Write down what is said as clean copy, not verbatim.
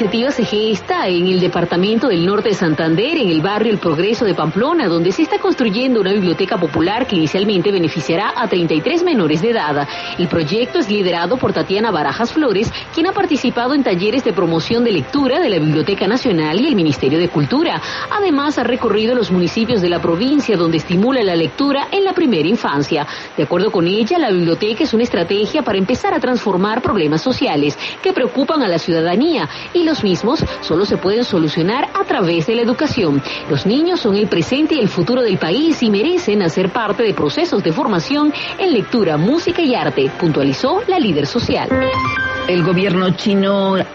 iniciativa se gesta en el departamento del Norte de Santander, en el barrio El Progreso de Pamplona, donde se está construyendo una biblioteca popular que inicialmente beneficiará a 33 menores de edad. El proyecto es liderado por Tatiana Barajas Flores, quien ha participado en talleres de promoción de lectura de la Biblioteca Nacional y el Ministerio de Cultura. Además, ha recorrido los municipios de la provincia donde estimula la lectura en la primera infancia. De acuerdo con ella, la biblioteca es una estrategia para empezar a transformar problemas sociales que preocupan a la ciudadanía, y los mismos solo se pueden solucionar a través de la educación. Los niños son el presente y el futuro del país y merecen hacer parte de procesos de formación en lectura, música y arte, puntualizó la líder social. El gobierno chino